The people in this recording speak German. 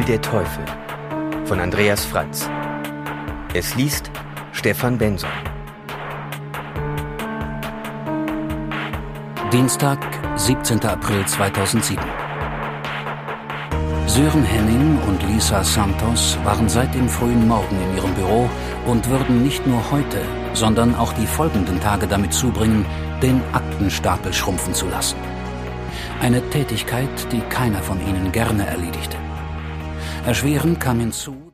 Spiel der Teufel von Andreas Franz. Es liest Stefan Benson. Dienstag, 17. April 2007. Sören Henning und Lisa Santos waren seit dem frühen Morgen in ihrem Büro und würden nicht nur heute, sondern auch die folgenden Tage damit zubringen, den Aktenstapel schrumpfen zu lassen. Eine Tätigkeit, die keiner von ihnen gerne erledigte. Erschwerend kam hinzu,